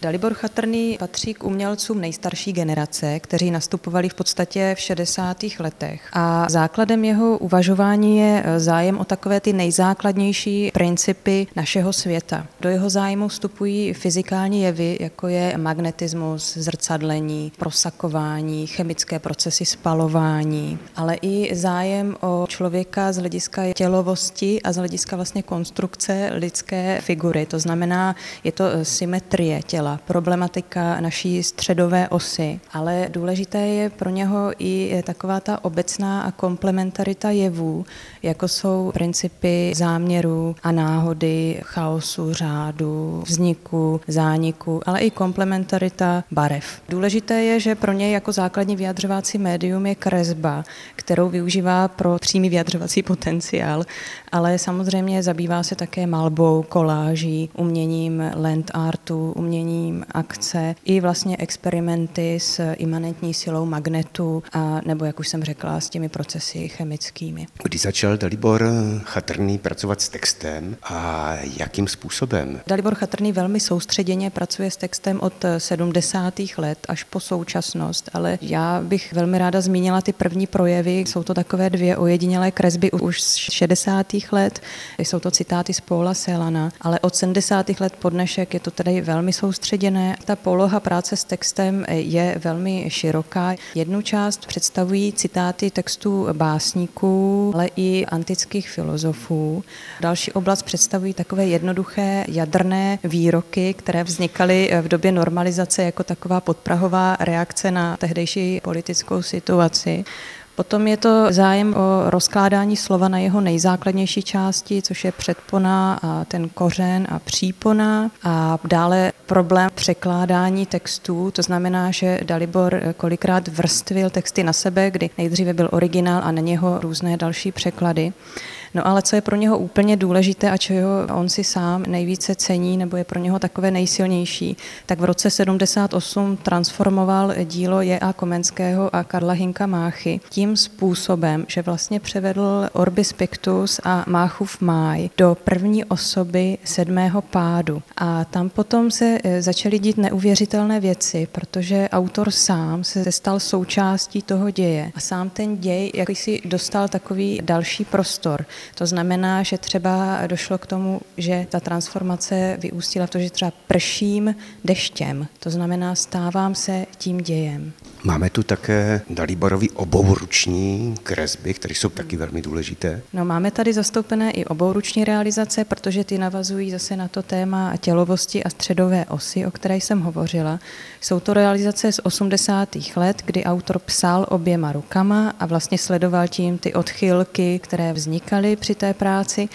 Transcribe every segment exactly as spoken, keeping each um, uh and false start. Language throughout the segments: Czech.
Dalibor Chatrný patří k umělcům nejstarší generace, kteří nastupovali v podstatě v šedesátých letech. A základem jeho uvažování je zájem o takové ty nejzákladnější principy našeho světa. Do jeho zájmu vstupují fyzikální jevy, jako je magnetismus, zrcadlení, prosakování, chemické procesy spalování, ale i zájem o člověka z hlediska tělovosti a z hlediska vlastně konstrukce lidské figury. To znamená, je to symetrie těla, problematika naší středové osy, ale důležité je pro něho i taková ta obecná a komplementarita jevů, jako jsou principy záměru a náhody, chaosu, řádu, vzniku, zániku, ale i komplementarita barev. Důležité je, že pro něj jako základní vyjadřovací médium je kresba, kterou využívá pro přímý vyjadřovací potenciál, ale samozřejmě zabývá se také malbou, koláží, uměním land artu, uměním akce i vlastně experimenty s imanentní silou magnetu a nebo, jak už jsem řekla, s těmi procesy chemickými. Kdy začal Dalibor Chatrný pracovat s textem a jakým způsobem? Dalibor Chatrný velmi soustředěně pracuje s textem od sedmdesátých let až po současnost, ale já bych velmi ráda zmínila ty první projevy. Jsou to takové dvě ojedinělé kresby už z šedesátých let, jsou to citáty z Paula Celana, ale od sedmdesátých let po dnešek je to tedy velmi soustředěné. Ta poloha práce s textem je velmi široká. Jednu část představují citáty textů básníků, ale i antických filozofů. Další oblast představují takové jednoduché jadrné výroky, které vznikaly v době normalizace jako taková podprahová reakce na tehdejší politickou situaci. Potom je to zájem o rozkládání slova na jeho nejzákladnější části, což je předpona a ten kořen a přípona a dále problém překládání textů, to znamená, že Dalibor kolikrát vrstvil texty na sebe, kdy nejdříve byl originál a na něho různé další překlady. No ale co je pro něho úplně důležité a čeho on si sám nejvíce cení, nebo je pro něho takové nejsilnější, tak v roce sedmdesát osm transformoval dílo J A Komenského a Karla Hynka Máchy tím způsobem, že vlastně převedl Orbis Pictus a Máchův máj do první osoby sedmého pádu. A tam potom se začaly dít neuvěřitelné věci, protože autor sám se stal součástí toho děje a sám ten děj jakýsi dostal takový další prostor. To znamená, že třeba došlo k tomu, že ta transformace vyústila v to, že třeba prším deštěm. To znamená, stávám se tím dějem. Máme tu také Daliborovy obouruční kresby, které jsou taky velmi důležité. No, máme tady zastoupené i obouruční realizace, protože ty navazují zase na to téma tělovosti a středové osy, o které jsem hovořila. Jsou to realizace z osmdesátých let, kdy autor psal oběma rukama a vlastně sledoval tím ty odchylky, které vznikaly při té práci.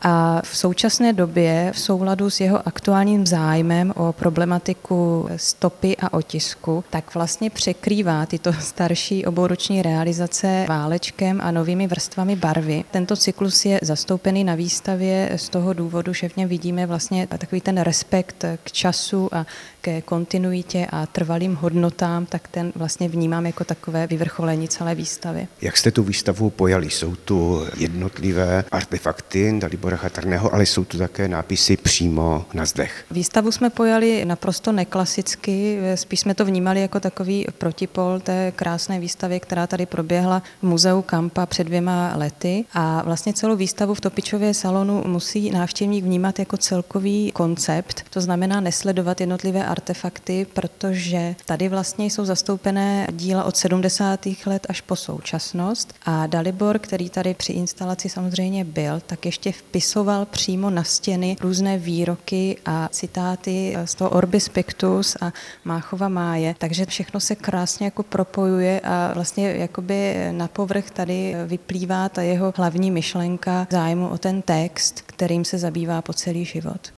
A v současné době v souladu s jeho aktuálním zájmem o problematiku stopy a otisku, tak vlastně překrývá tyto starší obouruční realizace válečkem a novými vrstvami barvy. Tento cyklus je zastoupený na výstavě z toho důvodu, že v něm vidíme vlastně takový ten respekt k času a ke kontinuitě a trvalým hodnotám, tak ten vlastně vnímám jako takové vyvrcholení celé výstavy. Jak jste tu výstavu pojali? Jsou tu jednotlivé artefakty Dalibora Chatrného, ale jsou tu také nápisy přímo na zdech. Výstavu jsme pojali naprosto neklasicky, spíš jsme to vnímali jako takový protipol té krásné výstavě, která tady proběhla v muzeu Kampa před dvěma lety a vlastně celou výstavu v Topičově salonu musí návštěvník vnímat jako celkový koncept, to znamená nesledovat jednotlivé artefakty, protože tady vlastně jsou zastoupené díla od sedmdesátých let až po současnost a Dalibor, který tady při instalaci samozřejmě byl, tak ještě vpisoval přímo na stěny různé výroky a citáty z toho Orbis Pictus a Máchova máje, takže všechno se krásně jako propojuje a vlastně jakoby na povrch tady vyplývá ta jeho hlavní myšlenka zájmu o ten text, kterým se zabývá po celý život.